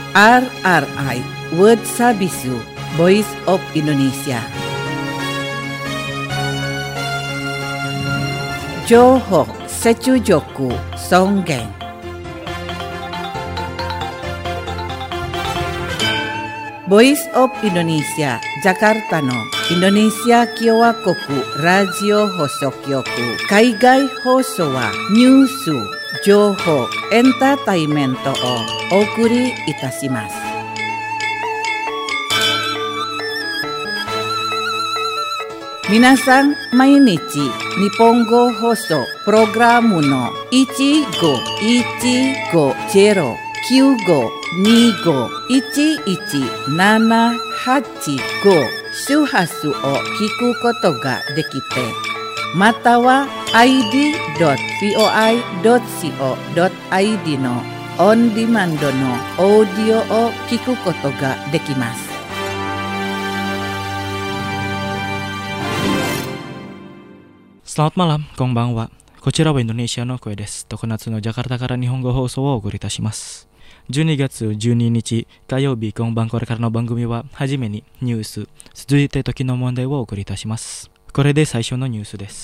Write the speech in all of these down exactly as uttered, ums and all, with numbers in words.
アールアールアイWorld Service Voice of Indonesia。情報接続尊厳。Voice of Indonesia Jakartaのインドネシア共和国ラジオ放送局。海外放送はニュース、情報、エンターテインメントをお送りいたします。皆さん、毎日日本語放送プログラムのいちごいちごゼロきゅうごにごいちいちななはちご周波数を聞くことができて、または アイディードットブイオアイドットシーオードットアイディー のオンディマンドのオーディオを聞くことができます。 Selamat malam, konbanwa. こちらはインドネシアの声です。常夏のジャカルタから日本語放送をお送りいたします。じゅうにがつじゅうににち火曜日、今晩これからの番組ははじめにニュース、続いて時の問題をお送りいたします。これで最初のニュースです。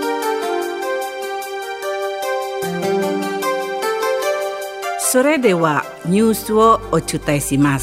それではニュースをお伝えします。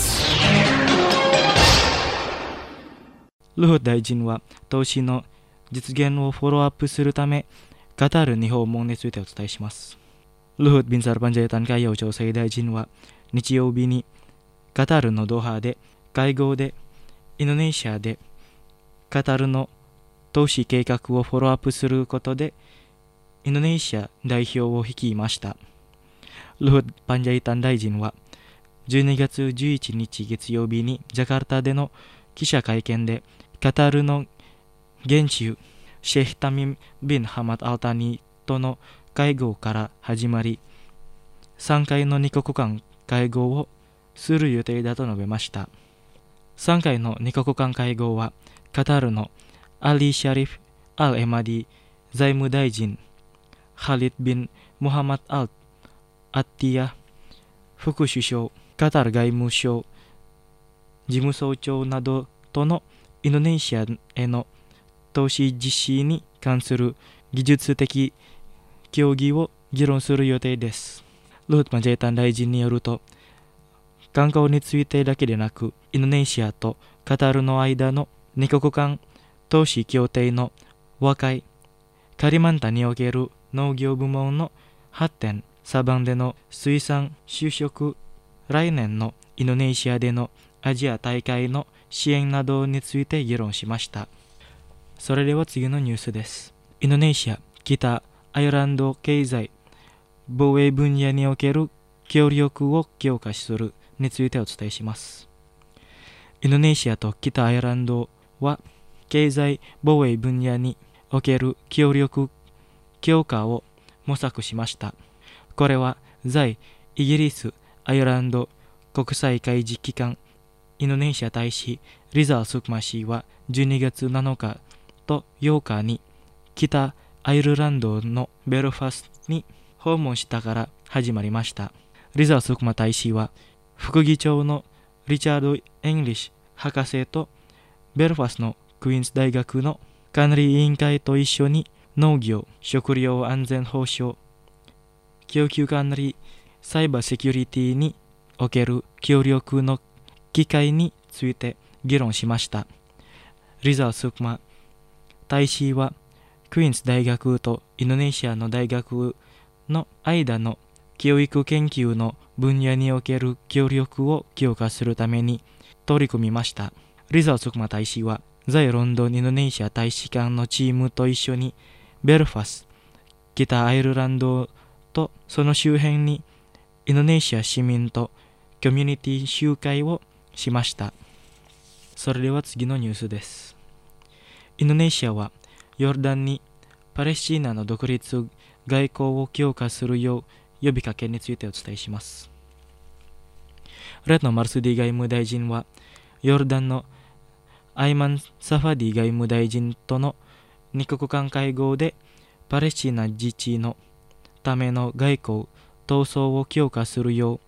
ルフ大臣は投資の実現をフォローアップするためカタールに訪問についてお伝えします。ルフビンサルパンジャイタン海洋調整大臣は日曜日にカタールのドーハで会合でインドネシアでカタールの投資計画をフォローアップすることでインドネシア代表を率いました。ルフパンジャイタン大臣はじゅうにがつじゅういちにち月曜日にジャカルタでの記者会見でカタールの現地シェイタミン・ビン・ハマド・アルタニとの会合から始まりさんかいのに国間会合をする予定だと述べました。さんかいのに国間会合はカタールのアリ・シャリフ・アル・エマディ財務大臣、ハリド・ビン・ムハマド・アル・アッティヤ副首相、カタール外務省事務総長などとのインドネシアへの投資実施に関する技術的協議を議論する予定です。ルフト・パンジャイタン大臣によると、観光についてだけでなく、インドネシアとカタールの間のに国間投資協定の和解、カリマンタにおける農業部門の発展、サバンでの水産就職、来年のインドネシアでのアジア大会の支援などについて議論しました。それでは次のニュースです。インドネシア、北アイルランド経済、防衛分野における協力を強化するについてお伝えします。インドネシアと北アイルランドは経済防衛分野における協力強化を模索しました。これは在イギリス・アイルランド国際海事機関インドネシア大使リザー・スクマ氏はじゅうにがつなのかとようかに北アイルランドのベルファストに訪問したから始まりました。リザー・スクマ大使は副議長のリチャード・エングリッシュ博士とベルファストのクイーンズ大学の管理委員会と一緒に農業、食料安全保障、供給管理、サイバーセキュリティにおける協力の機会について議論しました。リザー・スクマ大使はクイーンズ大学とインドネシアの大学の間の教育研究の分野における協力を強化するために取り組みました。リザー・スクマ大使は在ロンドンインドネシア大使館のチームと一緒にベルファスト、北アイルランドとその周辺にインドネシア市民とコミュニティ集会をしました。それでは次のニュースです。インドネシアはヨルダンにパレスチナの独立外交を強化するよう呼びかけについてお伝えします。レッド・マルスディ外務大臣はヨルダンのアイマン・サファディ外務大臣との二国間会合でパレスチナ自治のための外交闘争を強化するよう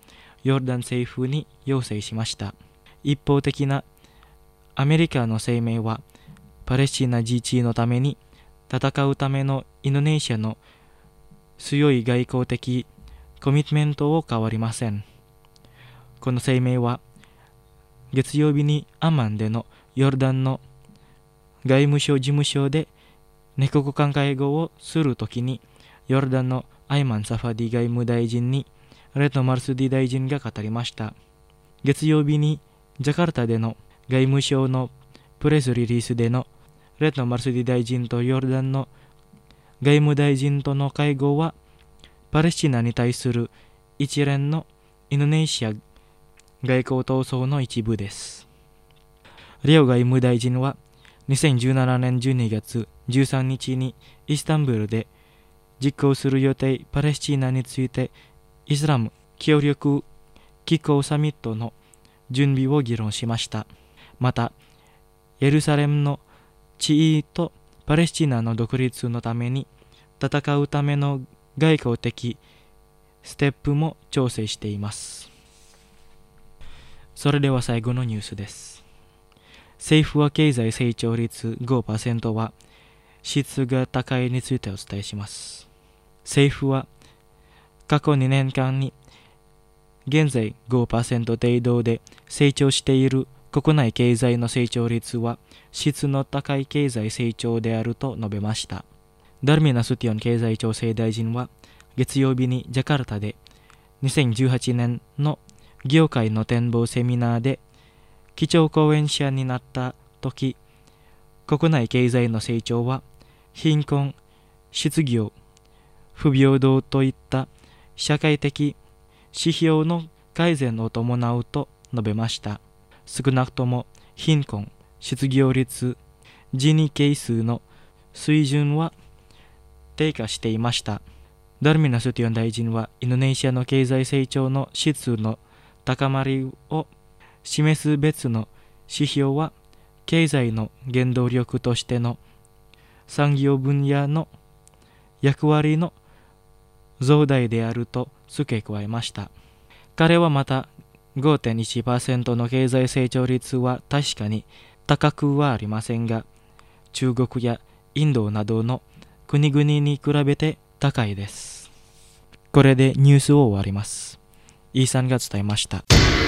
ヨルダン政府に要請しました。一方的なアメリカの声明は、パレスチナ自治のために戦うためのインドネシアの強い外交的コミットメントを変わりません。この声明は、月曜日にアマンでのヨルダンの外務省事務所で二国間会合をするときに、ヨルダンのアイマン・サファディ外務大臣にレッド・マルスディ大臣が語りました。月曜日にジャカルタでの外務省のプレスリリースでのレッド・マルスディ大臣とヨルダンの外務大臣との会合は、パレスチナに対する一連のインドネシア外交闘争の一部です。レオ外務大臣はにせんじゅうななねんじゅうにがつじゅうさんにちにイスタンブールで実行する予定パレスチナについてイスラム協力機構サミットの準備を議論しました。また、エルサレムの地位とパレスチナの独立のために戦うための外交的ステップも調整しています。それでは最後のニュースです。政府は経済成長率 ごパーセント は質が高いについてお伝えします。政府は過去にねんかんに現在 ごパーセント 程度で成長している国内経済の成長率は質の高い経済成長であると述べました。ダルミナスティオン経済調整大臣は月曜日にジャカルタでにせんじゅうはちねんの業界の展望セミナーで基調講演者になった時、国内経済の成長は貧困、失業、不平等といった社会的指標の改善を伴うと述べました。少なくとも貧困、失業率、ジニ係数の水準は低下していました。ダルミナスティオン大臣はインドネシアの経済成長の質の高まりを示す別の指標は経済の原動力としての産業分野の役割の増大であると付け加えました。彼はまた ごてんいちパーセント の経済成長率は確かに高くはありませんが、中国やインドなどの国々に比べて高いです。これでニュースを終わります。イーさんが伝えました。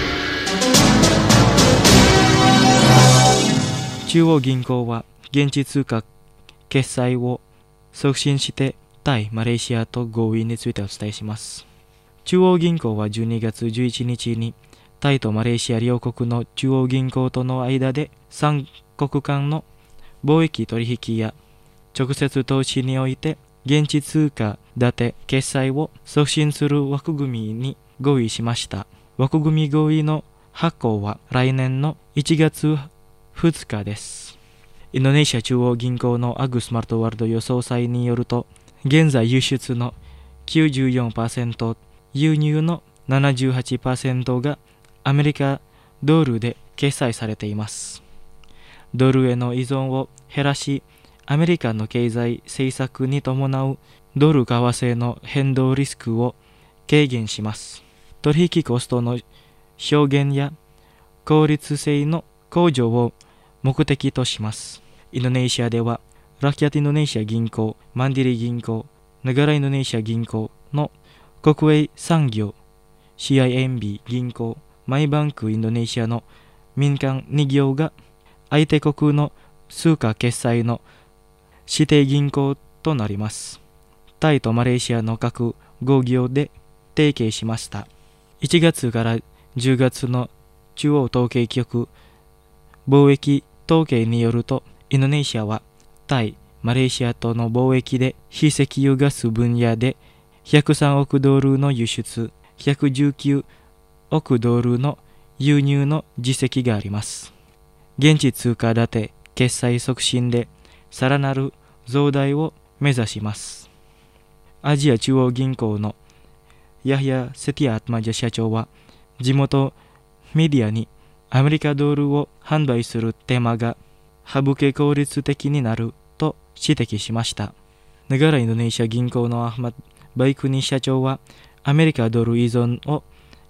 中央銀行は現地通貨決済を促進してタイ、マレーシアと合意についてお伝えします。中央銀行はじゅうにがつじゅういちにちにタイとマレーシア両国の中央銀行との間でさんこく間の貿易取引や直接投資において現地通貨建て決済を促進する枠組みに合意しました。枠組み合意の発行は来年のいちがつふつかです。インドネシア中央銀行のアグス・マルトワルド予想裁によると、現在輸出の きゅうじゅうよんパーセント、輸入の ななじゅうはちパーセント がアメリカドルで決済されています。ドルへの依存を減らし、アメリカの経済政策に伴うドル為替の変動リスクを軽減します。取引コストの削減や効率性の向上を目的とします。インドネシアでは、ラキャットインドネシア銀行、マンディリ銀行、ネガラインドネシア銀行の国営産業、シーアイエヌビー 銀行、マイバンクインドネシアの民間にぎょうが相手国の通貨決済の指定銀行となります。タイとマレーシアの各ご行で提携しました。いちがつからじゅうがつの中央統計局貿易統計によると、インドネシアはタイ、マレーシアとの貿易で非石油ガス分野でひゃくさんおくドルの輸出、ひゃくじゅうきゅうおくドルの輸入の実績があります。現地通貨建て決済促進でさらなる増大を目指します。アジア中央銀行のヤヒヤ・セティア・アトマジャ社長は、地元メディアにアメリカドルを販売する手間が省け効率的になると指摘しました。ネガラインドネシア銀行のアフマド・バイクニ社長は、アメリカドル依存を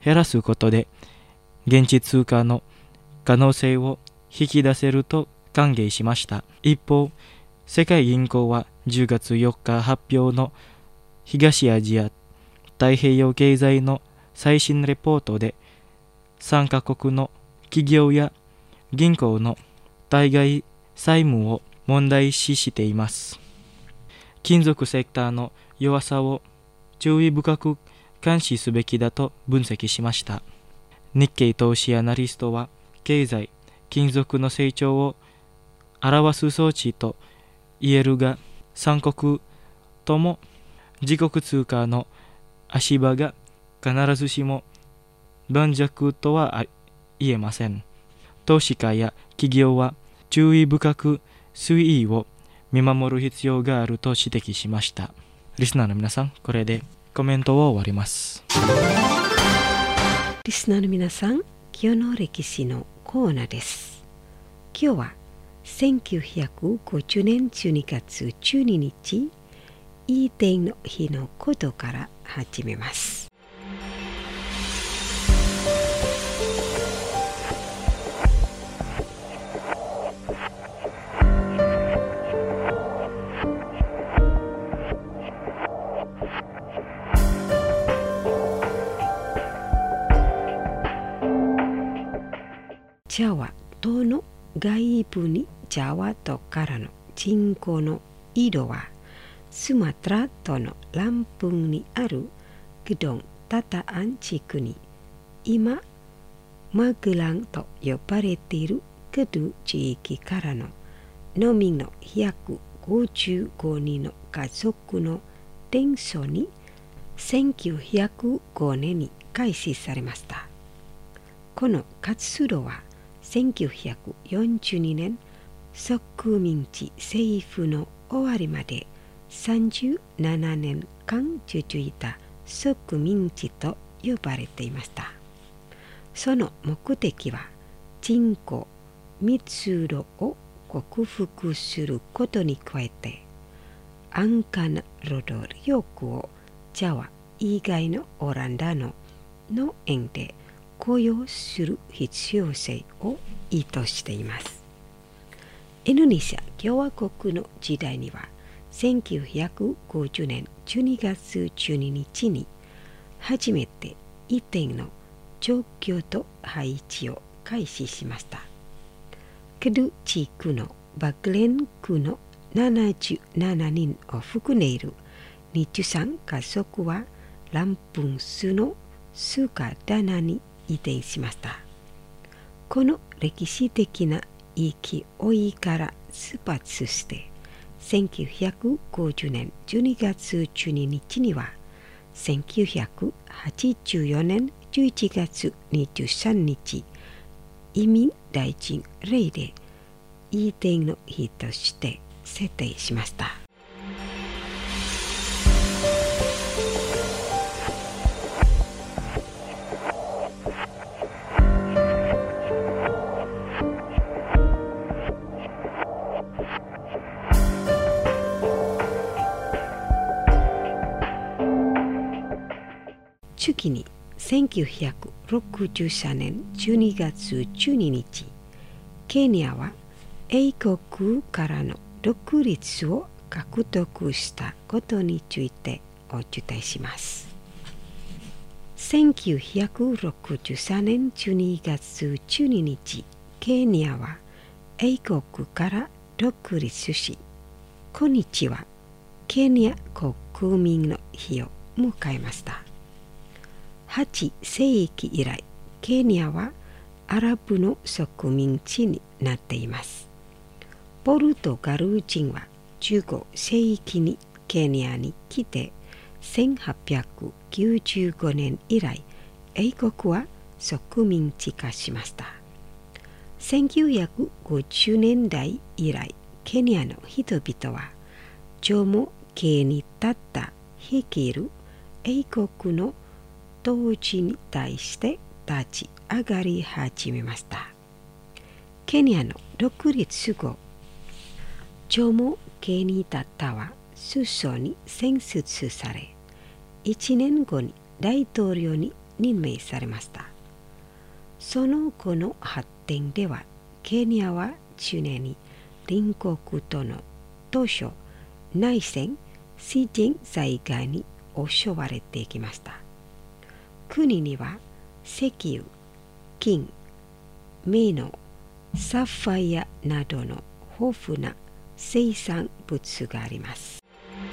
減らすことで現地通貨の可能性を引き出せると歓迎しました。一方、世界銀行はじゅうがつよっか発表の東アジア太平洋経済の最新レポートで参加国の企業や銀行の対外債務を問題視しています。金属セクターの弱さを注意深く監視すべきだと分析しました。日経投資アナリストは経済、金属の成長を表す装置と言えるが、三国とも自国通貨の足場が必ずしも盤石とは言えません。投資家や企業は注意深く推移を見守る必要があると指摘しました。リスナーの皆さん、これでコメントを終わります。 リスナーの皆さん、今日の歴史のコーナーです。今日はせんきゅうひゃくごじゅうねんじゅうにがつじゅうににち、いい天の日のことから始めます。ジャワ島の外部にジャワ島からの人口の移動は、スマトラ島のランプンにあるグドンタタアン地区に、今マグランと呼ばれているグドゥ地域からの農民のひゃくごじゅうごにんの家族の伝承にせんきゅうひゃくごねんに開始されました。この活動はせんきゅうひゃくよんじゅうにねん植民地政府の終わりまでさんじゅうななねんかん続いた植民地と呼ばれていました。その目的は人口密度を克服することに加えて、安価な労働力をジャワ以外のオランダの農園で雇用する必要性を意図しています。インドネシア共和国の時代にはせんきゅうひゃくごじゅうねんじゅうにがつじゅうににちに初めて移転の状況と配置を開始しました。ケドゥ地区のバグレン区のななじゅうななにんを含んでいるにじゅうさんかぞくはランプンスのスカダナに移転しました。この歴史的な勢いから出発してせんきゅうひゃくごじゅうねんじゅうにがつじゅうににちにはせんきゅうひゃくはちじゅうよねんじゅういちがつにじゅうさんにち、移民大臣令で移転の日として制定しました。次にせんきゅうひゃくろくじゅうさんねんじゅうにがつじゅうににち、ケニアは英国からの独立を獲得したことについてお伝えします。せんきゅうひゃくろくじゅうさんねんじゅうにがつじゅうににち、ケニアは英国から独立し、今日はケニア国民の日を迎えました。はちせいき以来、ケニアはアラブの植民地になっています。ポルトガル人はじゅうごせいきにケニアに来て、せんはっぴゃくきゅうじゅうごねん以来、英国は植民地化しました。せんきゅうひゃくごじゅうねんだい以来、ケニアの人々はジョモ系に立った率いる英国の統治に対して立ち上がり始めました。ケニアの独立後、ジョモ系に立ったは首相に選出され、いちねんごに大統領に任命されました。その後の発展では、ケニアは常に隣国との当初、内戦、自然災害に襲われてきました。国には石油、金、メノ、サファイアなどの豊富な生産物があります。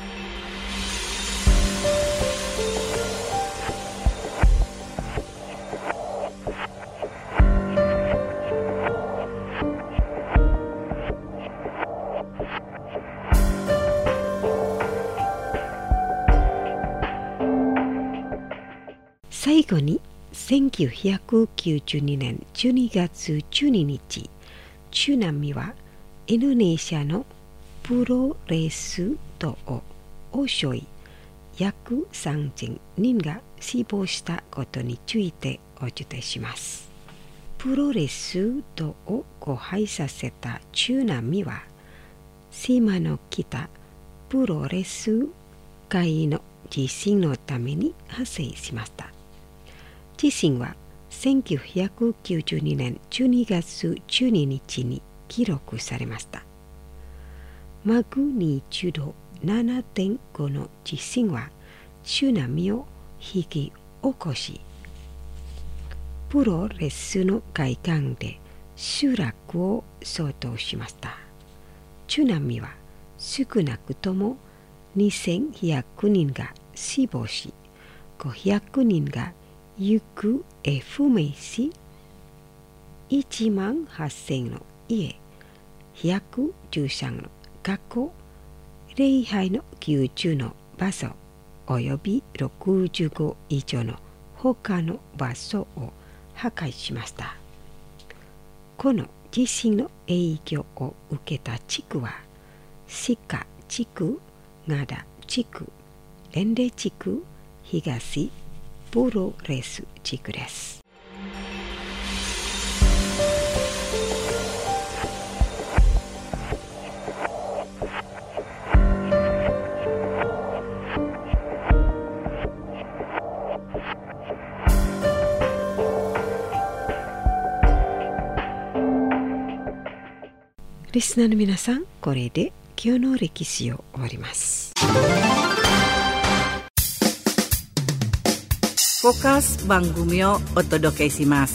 最後にせんきゅうひゃくきゅうじゅうにねんじゅうにがつじゅうににち、津波はインドネシアのプロレス島を襲い、約さんぜんにんが死亡したことについてお伝えします。プロレス島を荒廃させた津波は、島の北プロレス海の地震のために発生しました。地震はせんきゅうひゃくきゅうじゅうにねんじゅうにがつじゅうににちに記録されました。マグニチュード ななてんご の地震は津波を引き起こし、プロレスの海岸で集落を掃討しました。津波は少なくともにせんひゃくにんが死亡し、ごひゃくにんが行方不明し、いちまんはっせんの家、ひゃくじゅうさんの学校、礼拝の宮中の場所およびろくじゅうご以上の他の場所を破壊しました。この地震の影響を受けた地区は、シカ地区、ガダ地区、エンデ地区、東プロレス地区です。リスナーの皆さん、これで今日の歴史を終わります。 フォーカス番組をお届けします。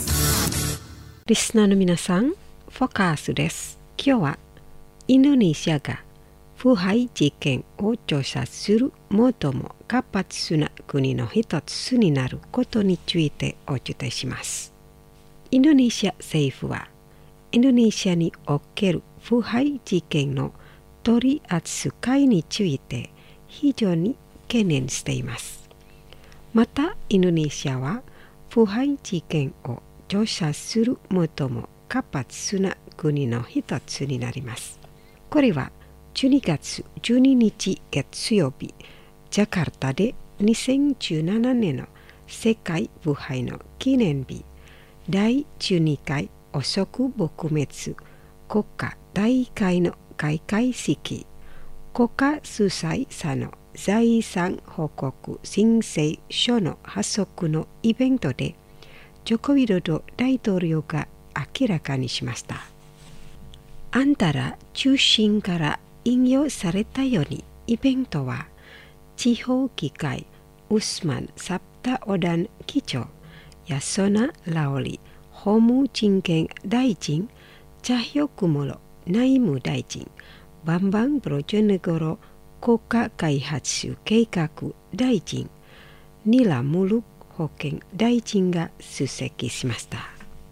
リスナーの皆さん、フォーカスです。今日はインドネシアが腐敗事件を調査する最も活発な国の一つになることについてお伝えします。インドネシア政府はインドネシアにおける腐敗事件の取り扱いについて非常に懸念しています。また、インドネシアは腐敗事件を調査する最も活発な国の一つになります。これはじゅうにがつじゅうににち月曜日、ジャカルタでにせんじゅうななねんの世界腐敗の記念日、だいじゅうにかい汚職撲滅国家大会の開会式、国家主催者の財産報告申請書の発足のイベントで、ジョコウィドド大統領が明らかにしました。あんたら中心から引用されたように、イベントは地方議会ウスマン・サプタオダン議長、ヤソナ・ラオリ法務人権大臣、チャヒョクモロ内務大臣、バンバン・ブロジョネゴロ国家開発計画大臣、ニラムル保健大臣が出席しました。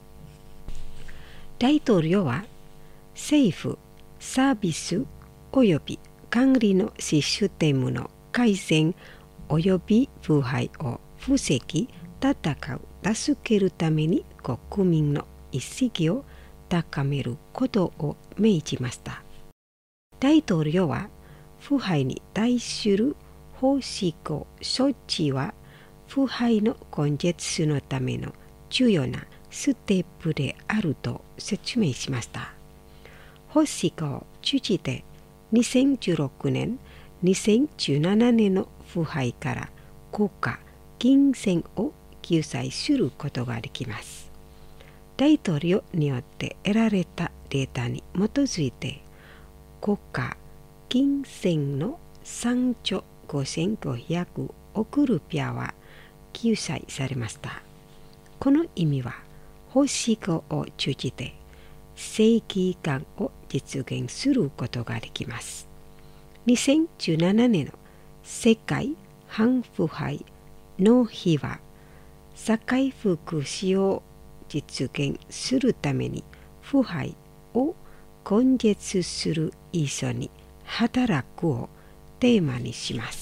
大統領は政府、サービスおよび管理のシステムの改善および腐敗を防ぎ、戦う、助けるために国民の意識を高めることを命じました。大統領は腐敗に対する法施行措置は腐敗の根絶のための重要なステップであると説明しました。法施行を通じてにせんじゅうろくねん、にせんじゅうななねんの腐敗から国家金銭を救済することができます。大統領によって得られたデータに基づいて、国家金銭のさんちょごせんごひゃくおくルピアは救済されました。この意味は、奉仕後を通じて正義感を実現することができます。にせんじゅうななねんの世界反腐敗の日は、社会福祉を実現するために腐敗を根絶する一緒に働くをテーマにします。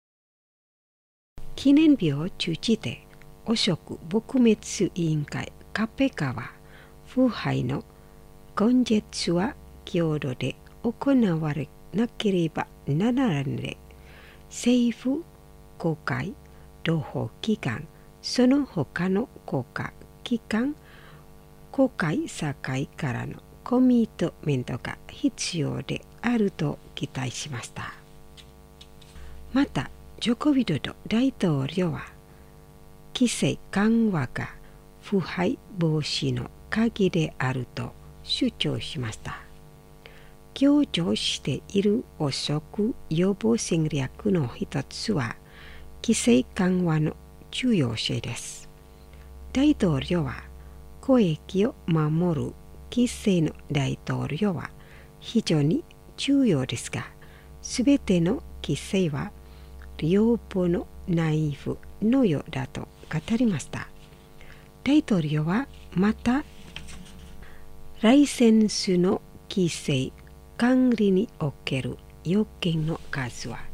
記念日を通じて汚職撲滅委員会カペカは、腐敗の根絶は共同で行われなければならないので、政府、国会、同胞機関、その他の国家機関、国会社会からのコミットメントが必要であると期待しました。また、ジョコビドド大統領は、規制緩和が腐敗防止の鍵であると主張しました。強調している汚職予防戦略の一つは、規制緩和の重要性です。大統領は、公益を守る規制の大統領は非常に重要ですが、すべての規制は両方の内部のようだと語りました。大統領はまた、ライセンスの規制管理における要件の数は、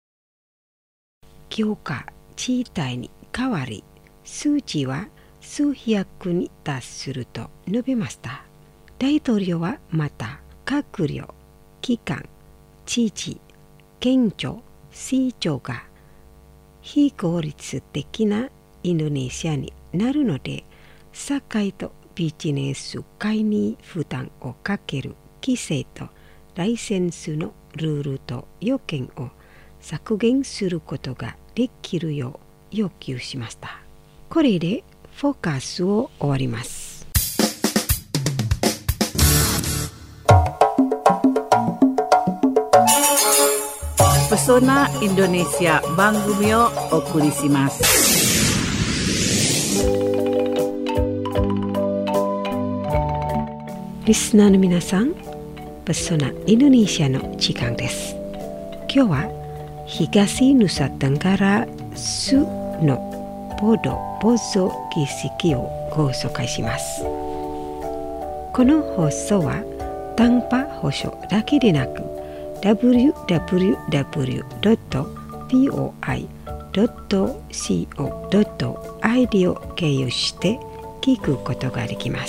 強化地帯に変わり、数値は数百に達すると述べました。大統領はまた、閣僚、機関、知事、県庁、市長が非効率的なインドネシアになるので、社会とビジネス界に負担をかける規制とライセンスのルールと要件を削減することができるよう要求しました。これでフォーカスを終わります。 Pesona Indonesia 番組をお送りします。 リスナーの皆さん、ペソナインドネシアの時間です。今日は東ヌサテンガラスのポドポゾ儀式をご紹介します。この放送はtanpa保証だけでなく、ダブリューダブリューダブリュードットピーオーアイドットコドットアイディ を経由して聞くことができます。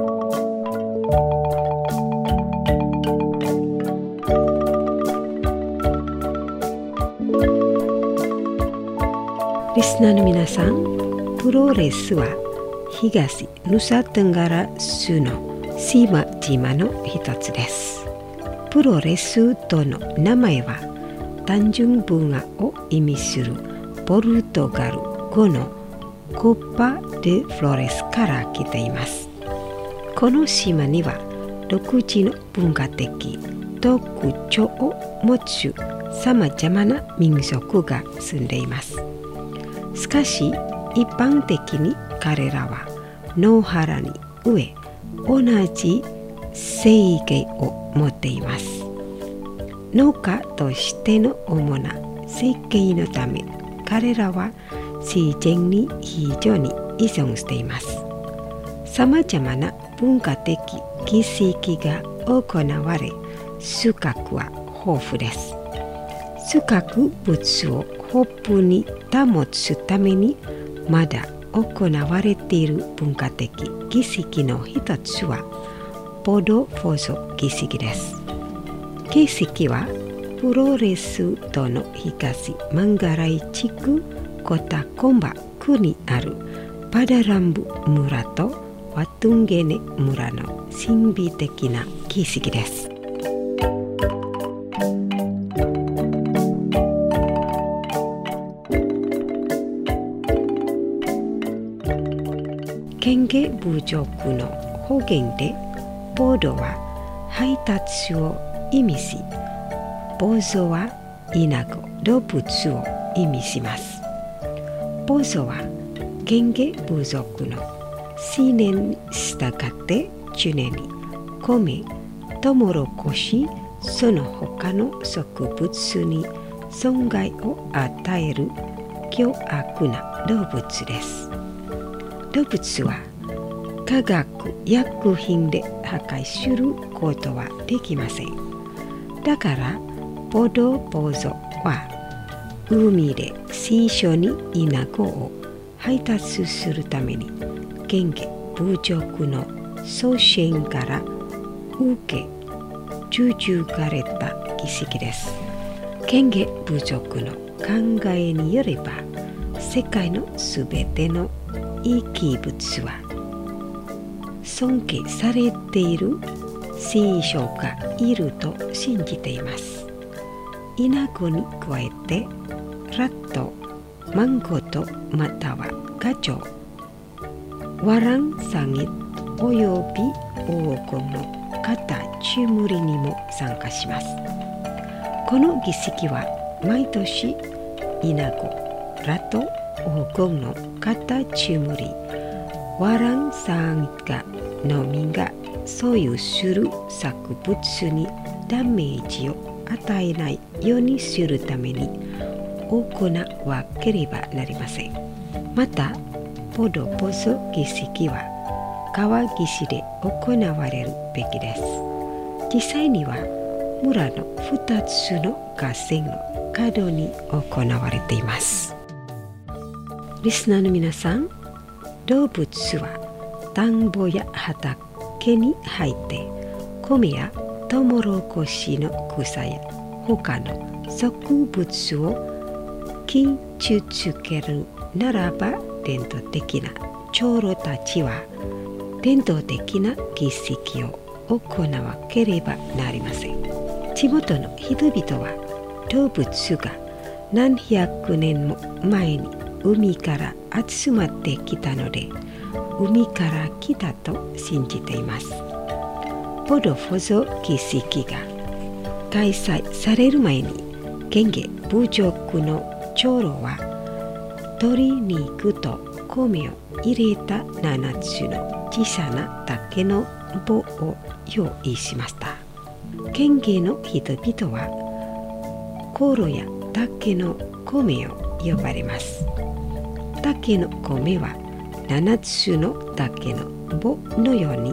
リスナーの皆さん、プロレスは東ヌサテンガラスの島々の一つです。プロレスとの名前は単純文化を意味するポルトガル語のコッパ・デ・フロレスから来ています。この島には独自の文化的特徴を持つさまざまな民族が住んでいます。しかし一般的に彼らは野原に植え、同じ生計を持っています。農家としての主な生計のため、彼らは自然に非常に依存しています。さまざまな文化的儀式が行われ、収穫は豊富です。収穫物を豊富に保つためにまだ行われている文化的儀式の一つはポドポゾ儀式です。儀式はプロレスとの東マンガライ地区コタコンバ区にあるパダランブ村とワトゥンゲネ村の神秘的な儀式です。 県下部族の方言でボードは配達を意味し、ボゾは稲子動物を意味します。ボゾは県下部族の思念に従って常に米、トウモロコシ、その他の植物に損害を与える凶悪な動物です。動物は化学薬品で破壊することはできません。だからボドボゾは海で水晶に稲子を配達するために県下部族の祖先から受け受注された儀式です。県下部族の考えによれば、世界のすべての生き物は尊敬されている聖書がいると信じています。稲子に加えてラット、マンゴとまたはガチョウ、ワランサギおよび黄金のカタチムリにも参加します。この儀式は毎年稲子、ラット、黄金のカタチムリ、ワランサギがのみが所有する作物にダメージを与えないようにするために行わなければなりません。また、ボドボゾ儀式は川岸で行われるべきです。実際には村のふたつの河川の角に行われています。リスナーの皆さん、動物は田んぼや畑に入って米やトウモロコシの草や他の植物を切り続けるならば、伝統的な長老たちは伝統的な儀式を行わなければなりません。地元の人々は動物が何百年も前に海から集まってきたので、海から来たと信じています。ボドボゾ儀式が開催される前に、県下部族の長老は鶏肉と米を入れたななつの小さな竹の棒を用意しました。県下の人々はコロや竹の米を呼ばれます。竹の米はななつの竹の棒のように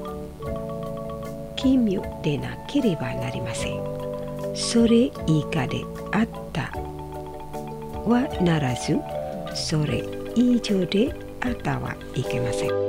奇妙でなければなりません。それ以下であったはならず、それ以上であったはいけません。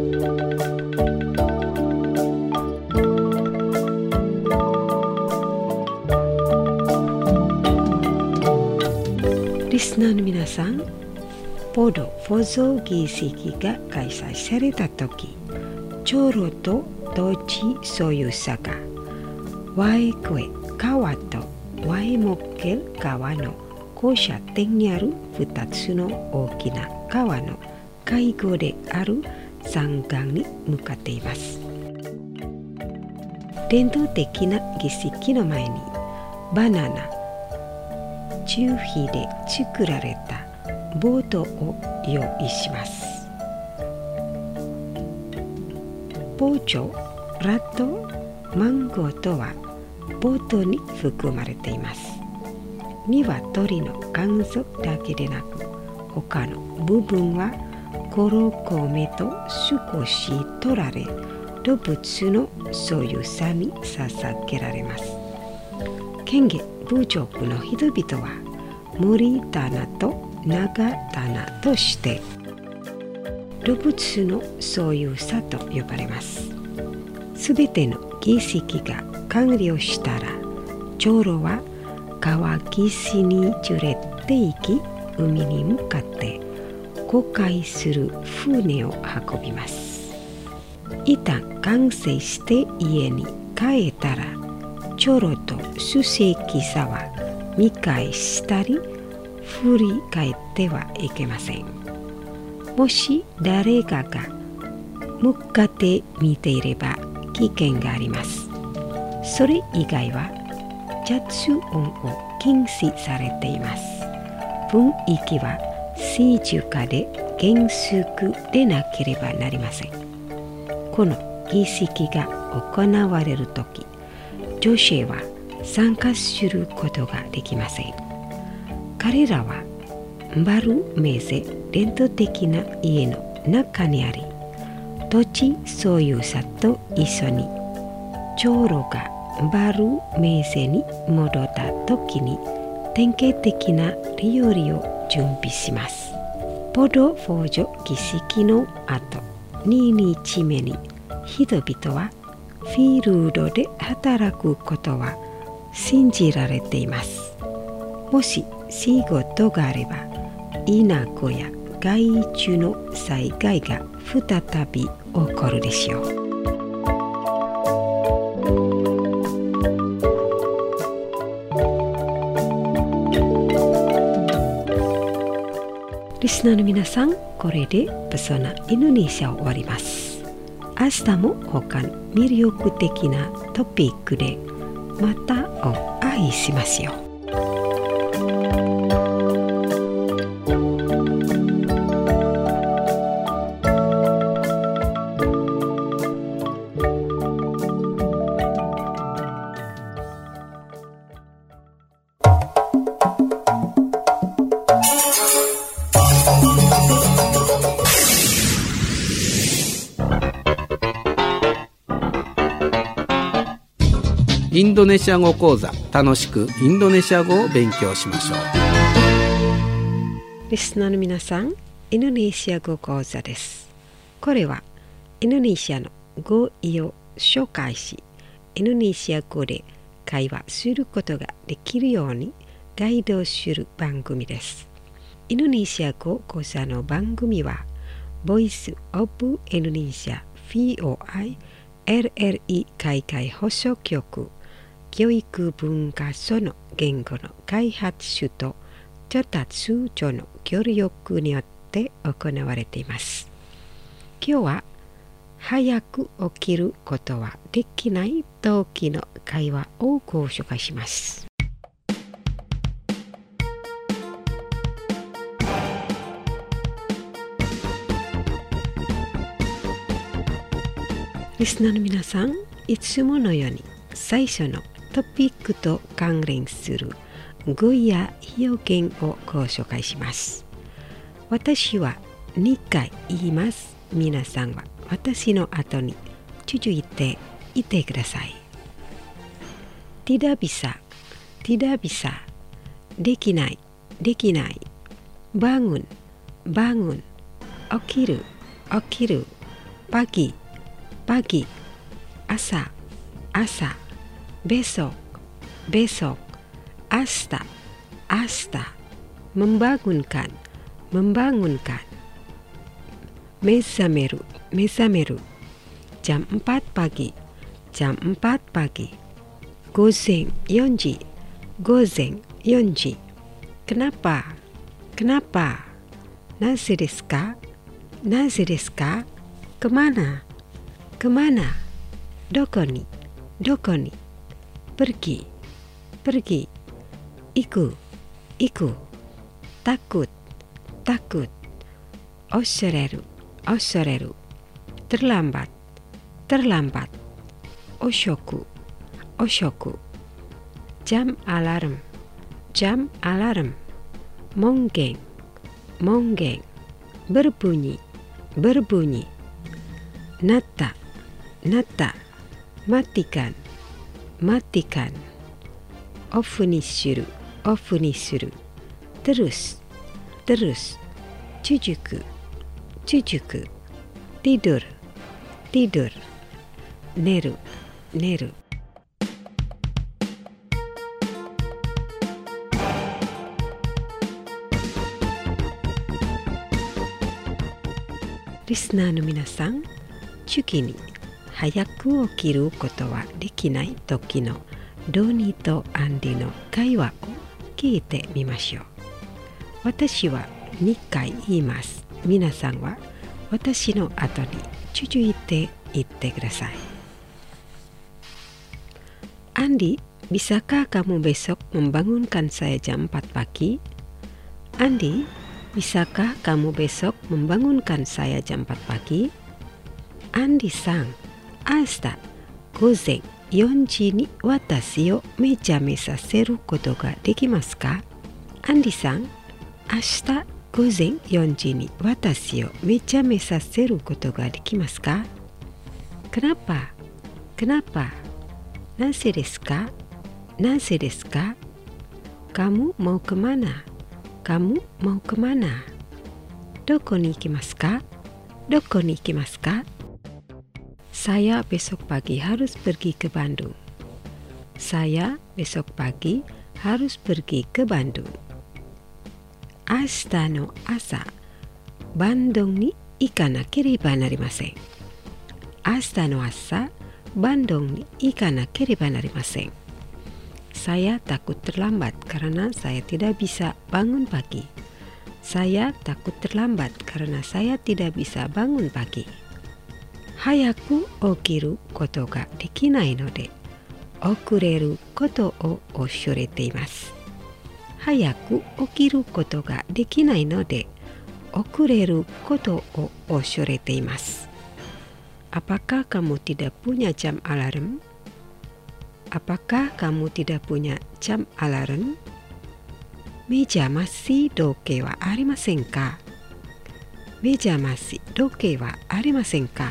リスナーの皆さん、ボドボゾ儀式が開催されたとき、長老と土地所有者がワイクエ川とワイモッケル川の交差点にあるふたつの大きな川の海溝である山岸に向かっています。伝統的な儀式の前にバナナ、樹皮で作られたボートを用意します。ポーチョ、ラット、マンゴーとはボートに含まれています。鶏の肝臓だけでなく、他の部分は黒米と少し取られ、動物の所有者に捧げられます。県下部族の人々は森棚と長棚として動物の所有者と呼ばれます。すべての儀式が完了したら、長老は川岸に連れて行き、海に向かって航海する船を運びます。一旦完成して家に帰ったら、長老と出席者は見返したり振り返ってはいけません。もし誰かが向かって見ていれば危険があります。それ以外は雑音を禁止されています。雰囲気は静かで厳粛でなければなりません。この儀式が行われるとき、女性は参加することができません。彼らはバルメーゼ伝統的な家の中にあり、土地所有者と一緒に長老がバルメーゼに戻った時に典型的な料理を準備します。ポドフォージョ儀式の後、ににちめに人々はフィールドで働くことは信じられています。もし仕事があれば、稲子や害虫の災害が再び起こるでしょう。リスナーの皆さん、これでペソナインドネシアを終わります。明日も他の魅力的なトピックでまたお会いしましょう。 インドネシア語講座、楽しくインドネシア語を勉強しましょう。 リスナーの皆さん、インドネシア語講座です。これはインドネシアの語彙を紹介し、インドネシア語で会話することができるようにガイドする番組です。インドネシア語講座の番組はボイスオブインドネシア ブイオーアイエルエルイ 海外放送局教育文化所の言語の開発主と調達所の協力によって行われています。今日は早く起きることはできない時の会話をご紹介します。リスナーの皆さん、いつものように最初のトピックと関連する語や表現をご紹介します。私はにかい言います。皆さんは私の後に続いて言ってください。tidak bisa, tidak bisa、できない、できない。bangun, bangun、起きる、起きる。pagi、pagi、朝、朝。besok, besok、asta, asta、membangunkan, membangunkan、mezzameru, mezzameru、jam empat pagi, jam empat pagi、gozenよじ、gozenよじ。kenapa, kenapa、なぜですか、なぜですか。kemana, kemana、どこに、どこに。pergi, pergi、行く、行く。takut, takut、恐れる、恐れる。terlambat, terlambat、遅く、遅く。jam alarm, jam alarm、門限、門限。berbunyi, berbunyi。なった、なった。matikan、matikan、オフにする、オフにする。terus、terus、続く、続く。tidur、tidur、寝る、寝る。リスナーの皆さん、次に早く起きることはできない時のドニーとアンディの会話を聞いてみましょう。私はにかい言います。皆さんは watashi no ato ni cucuite itte kudasai. Andi, bisakah kamu besok membangunkan saya jam empat pagi? Andi, bisakah kamu besok membangunkan saya jam empat pagi? Andi-san, asta gozenよじに私を目覚めさせることができますか? Andi-san, 明日午前よじに私を目覚めさせることができますか? Kenapa? Kenapa? Nase desu ka? Nase desu ka? Kamu mau kemana? Kamu mau kemana? Doko ni ikimasu ka? Doko ni ikimasu ka? Saya besok pagi harus pergi ke Bandung. Saya besok pagi harus pergi ke Bandung. Ashita no asa, Bandung ni ikanakeriba narimasen. Ashita no asa, Bandung ni ikanakeriba narimasen. Saya takut terlambat karena saya tidak bisa bangun pagi. Saya takut terlambat karena saya tidak bisa bangun pagi. Hayaku okiru koto ga dekinai node, okureru koto o oshorete imasu. Hayaku okiru koto ga dekinai node, okureru koto o oshorete imasu. Apakah kamu tidak punya jam alarm? Apakah kamu tidak punya jam alarm? Mejamasi doke wa arimasen ka? Mejamasi doke wa arimasen ka?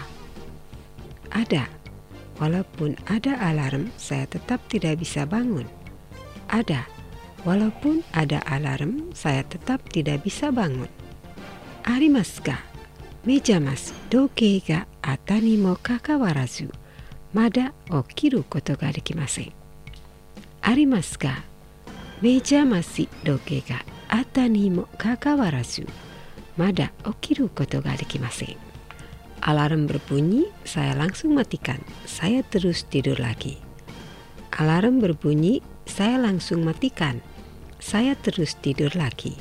Ada. Walaupun ada alarm, saya tetap tidak bisa bangun. Ada. Walaupun ada alarm, saya tetap tidak bisa bangun. Arimasu ka? Mejamasu doke ga atta ni mo kakawarazu, mada okiru koto ga dekimasen. Arimasu ka? Mejamasi doke ga atta ni mo kakawarazu, mada okiru koto ga dekimasen. Alarm berbunyi, saya langsung matikan. Saya terus tidur lagi. Alarm berbunyi, saya langsung matikan. Saya terus tidur lagi.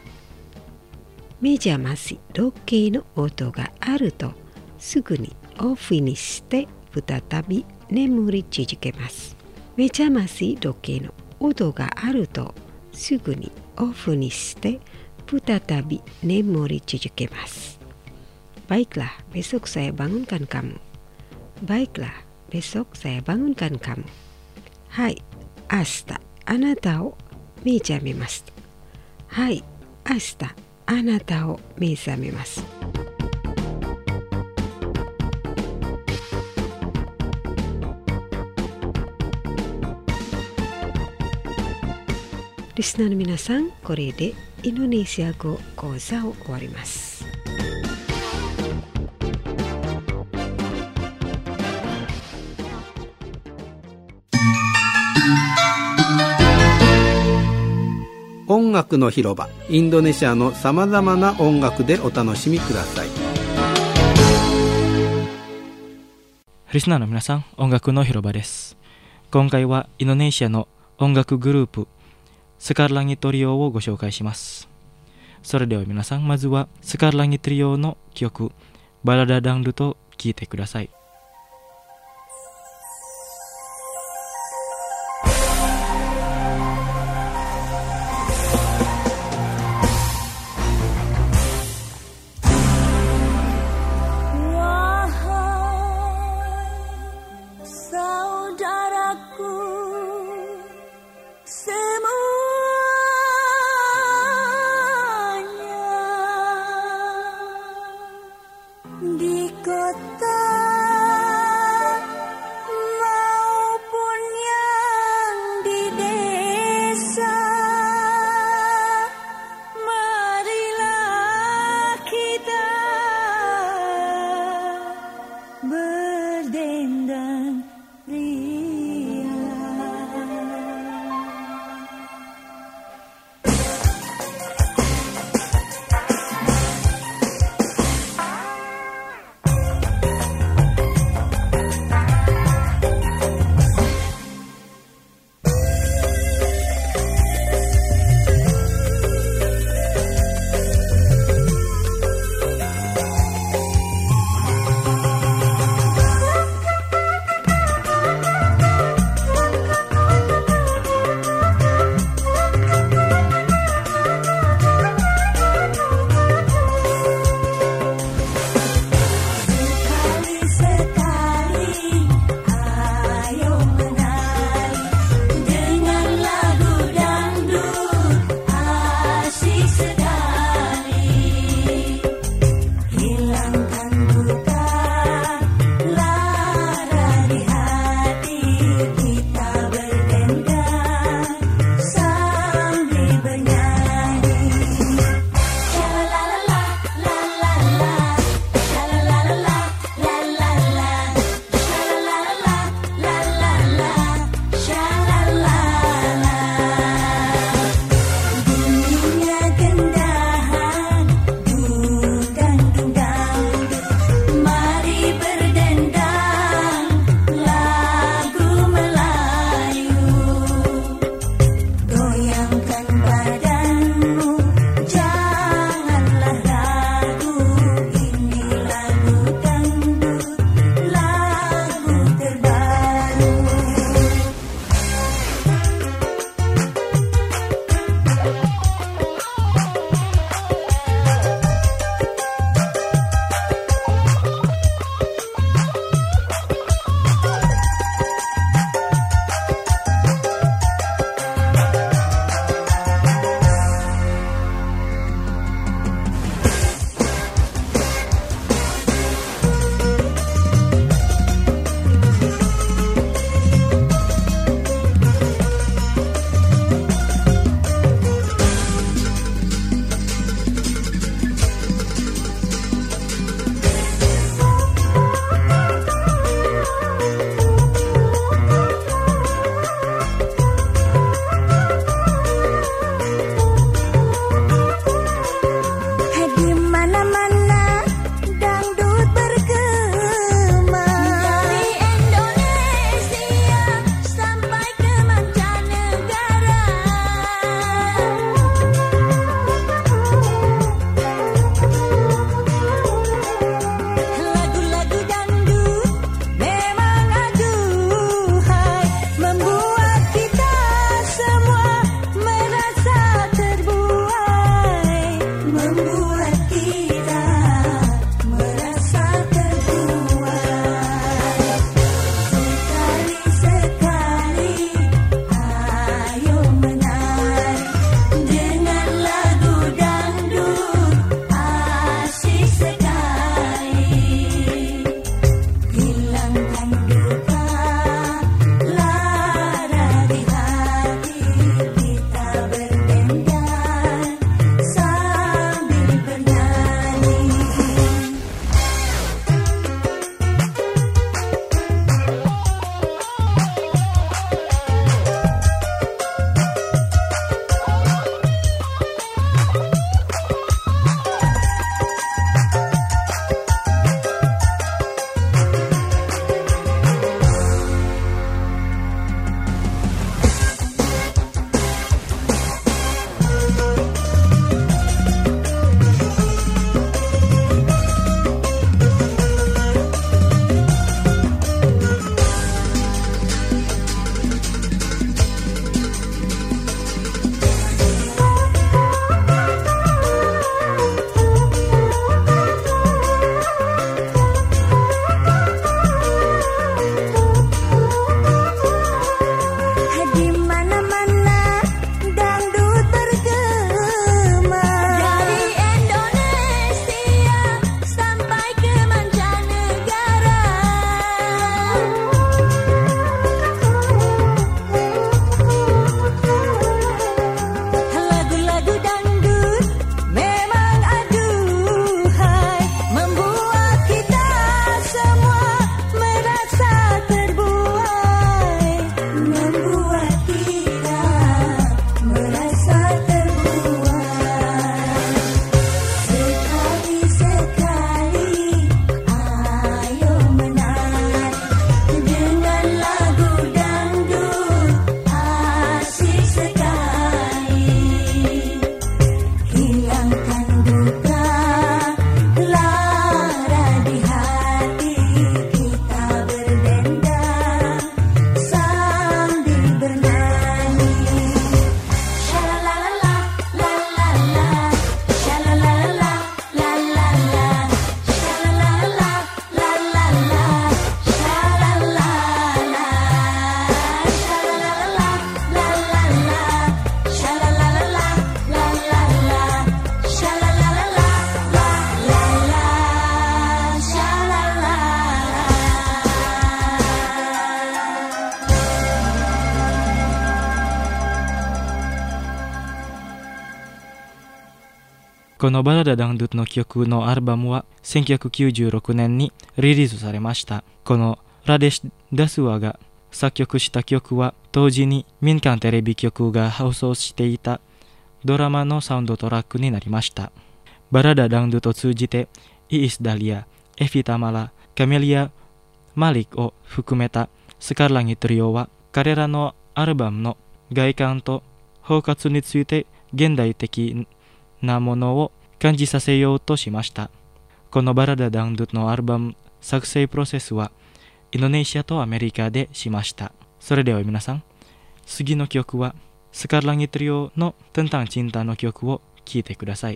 Mejamasi doke no oto ga aru to sugu ni off ni shite futatabi nemuri jujukimasu. Mejamasi doke no oto ga aru to sugu ni off ni shite futatabi nemuri jujukimasu. Baiklah, besok saya bangunkan kamu. Baiklah, besok saya bangunkan kamu. Hai, ashita anata o mejamemasu. Hai, ashita anata o mejamemasu. Listenerの皆さん、これでインドネシア語講座を終わります。 音楽の広場、インドネシアのさまざまな音楽でお楽しみください。 リスナーの皆さん、音楽の広場です。今回はインドネシアの音楽グループスカルランギトリオをご紹介します。それでは皆さん、まずはスカルランギトリオの曲バラダダンルと聴いてください。 Di kota このバラダダンドゥットの曲のアルバムはせんきゅうひゃくきゅうじゅうろくねんにリリースされました。このラデシ・ダスワが作曲した曲は当時に民間テレビ局が放送していたドラマのサウンドトラックになりました。バラダダンドゥと通じてイイス・ダリア、エフィ・タマラ、カメリア・マリックを含めたスカルラギトリオは彼らのアルバムの外観と包括について現代的なものを感じさせようとしました。このバラダダンドゥのアルバム作成プロセスはインドネシアとアメリカでしました。それでは皆さん、次の曲はスカルラギトリオのTentang Cintaの曲を聴いてください。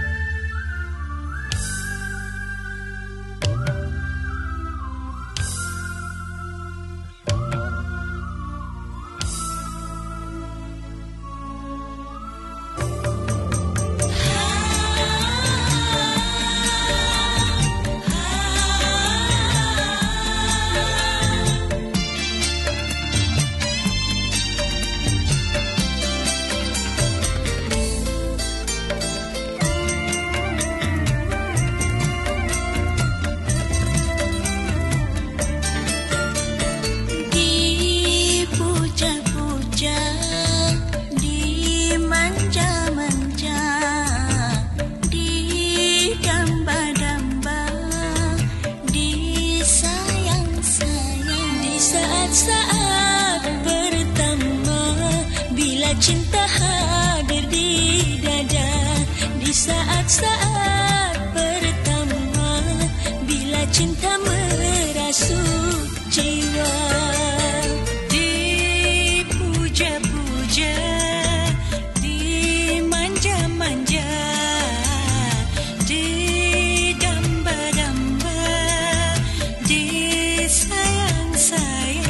Cinta hadir di dada di saat-saat pertama, bila cinta merasuk jiwa, dipuja-puja, dimanja-manja, didamba-damba, disayang-sayang.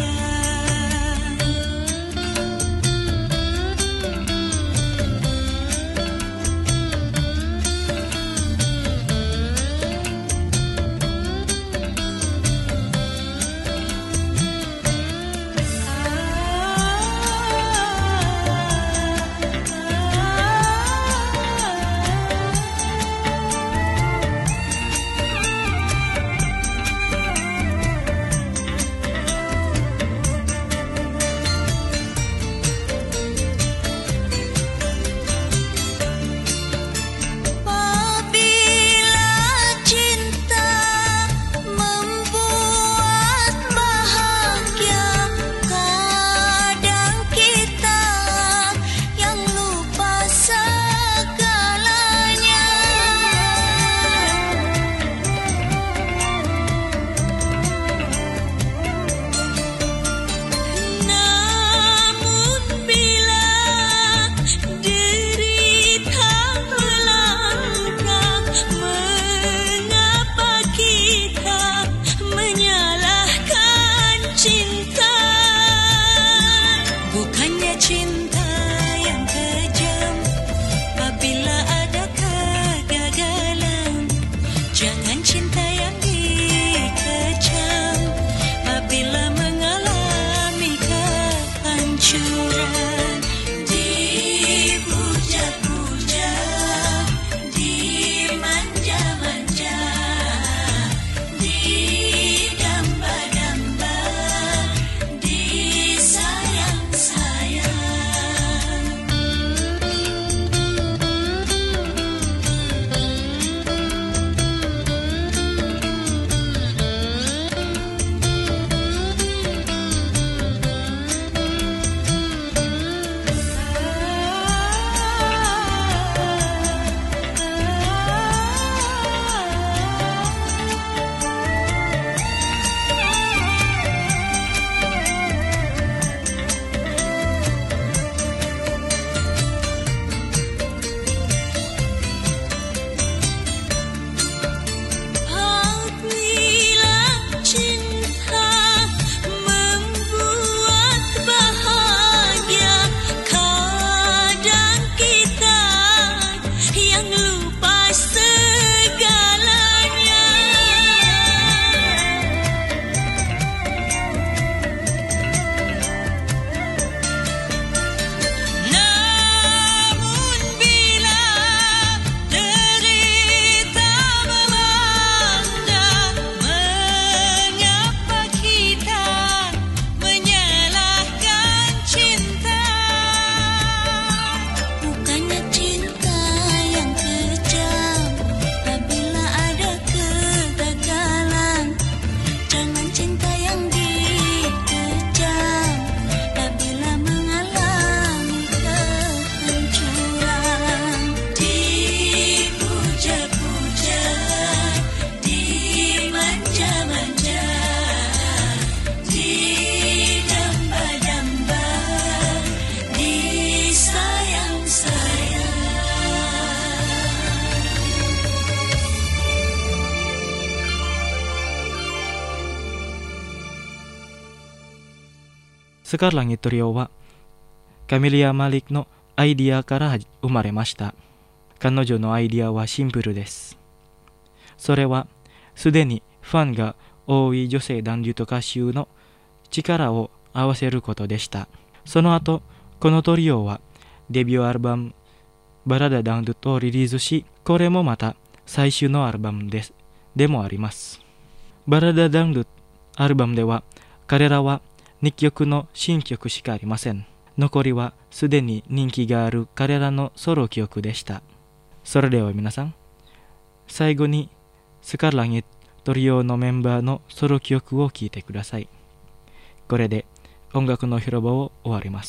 スカランギトリオはカミリア・マリックのアイディアから生まれました。彼女のアイディアはシンプルです。それはすでにファンが多い女性男優と歌手の力を合わせることでした。その後、このトリオはデビューアルバムバラダダンドとリリースし、これもまた最終のアルバムです。でもあります。バラダダンドアルバムでは彼らはにきょくの新曲しかありません。残りはすでに人気がある彼らのソロ曲でした。それでは皆さん、最後にスカランギトリオのメンバーのソロ曲を聴いてください。これで音楽の広場を終わります。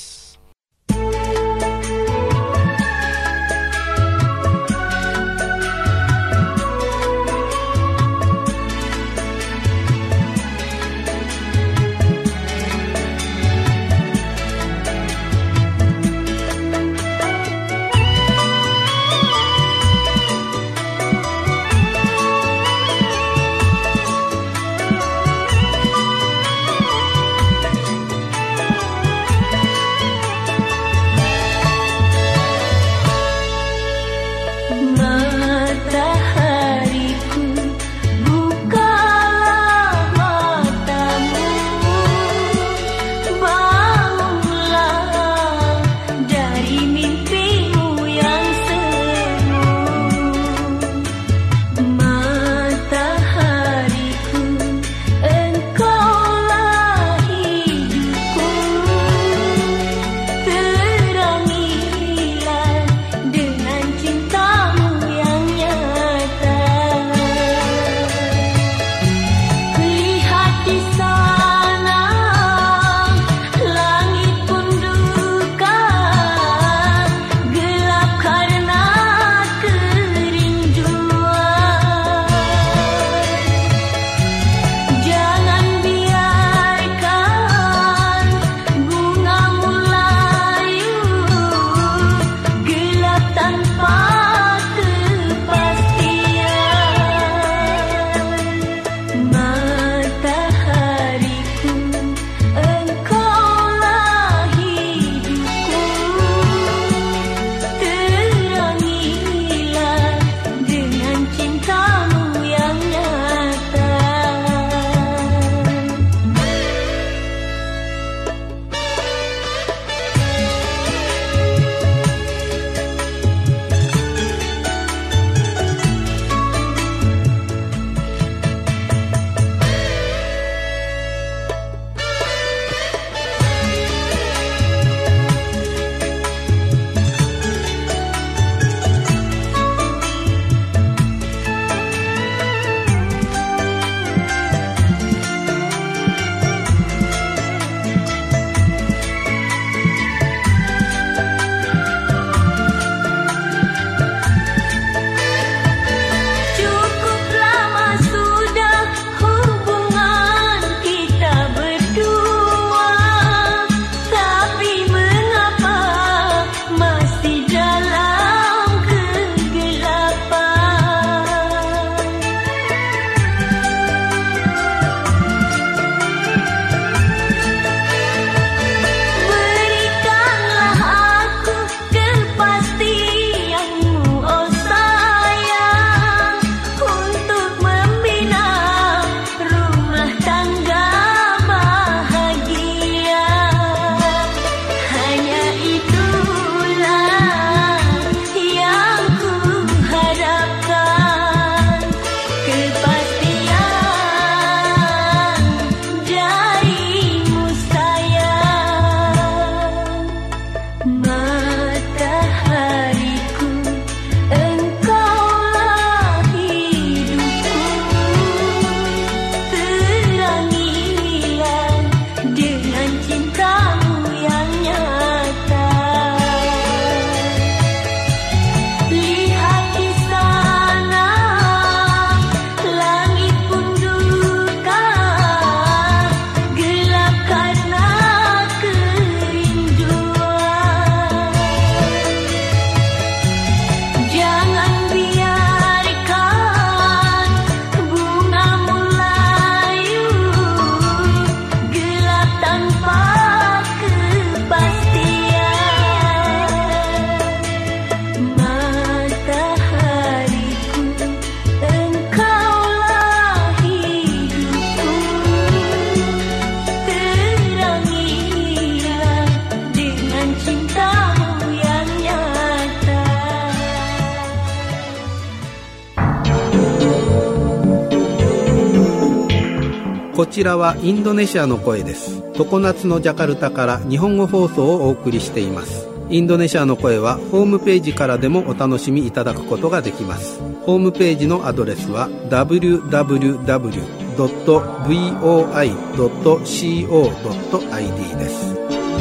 こちらはインドネシアの声です。常夏のジャカルタから日本語放送をお送りしています。インドネシアの声はホームページからでもお楽しみいただくことができます。ホームページのアドレスは ダブリューダブリューダブリュードットブイオーアイドットコードットアイディー です。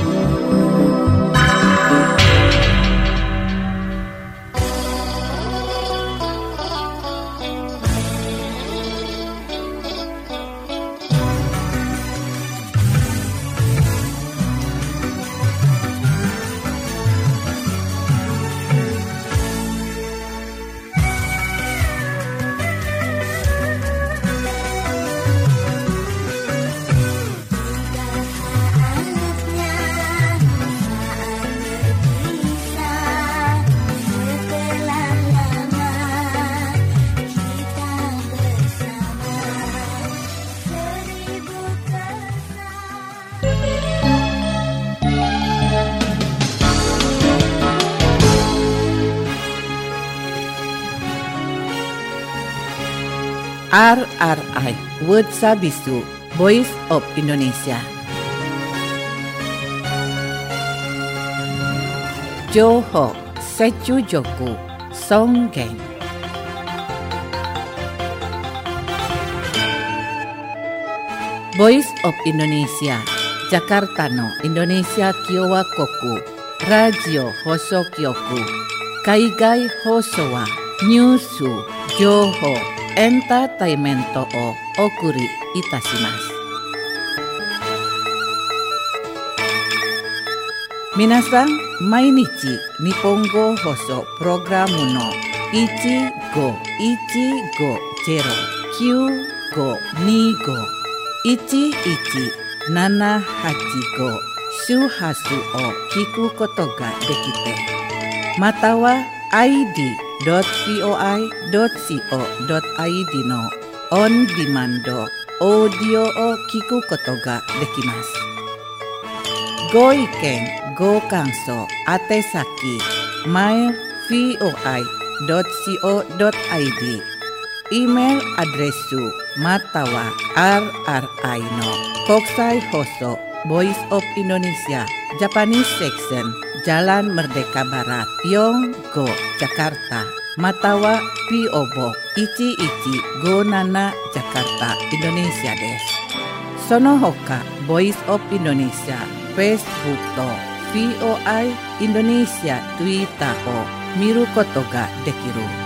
R R I Word Sabisu Voice of Indonesia. Johor Sechujoku Songgeng. Voice of Indonesia Jakarta no Indonesia Kiowa Koku Radio Hosokyoku Kaigai Hosowa Nyusu Johor Entertainment o okuri itashimasu. Minasan, mainichi Nihongo Hoso Programu no ichi go ichi go zero kyu go ni go ichi ichi nana hachi go shuhasu o kiku koto ga dekite. Matawa I D dot voi dot co dot id no on demand audio o kiku koto ga dekimasu. Go iken, go kanso, atesaki, mail voi dot co dot id, email adresu matawa rri no Kokusai Hoso Voice of Indonesia Japanese Section Jalan Merdeka Barat Yonggo Jakarta Matawa P O Box ichi ichi go nana Jakarta Indonesia desu. Sono hoka Voice of Indonesia Facebook to V O I Indonesia Twitter o miru koto ga dekiru.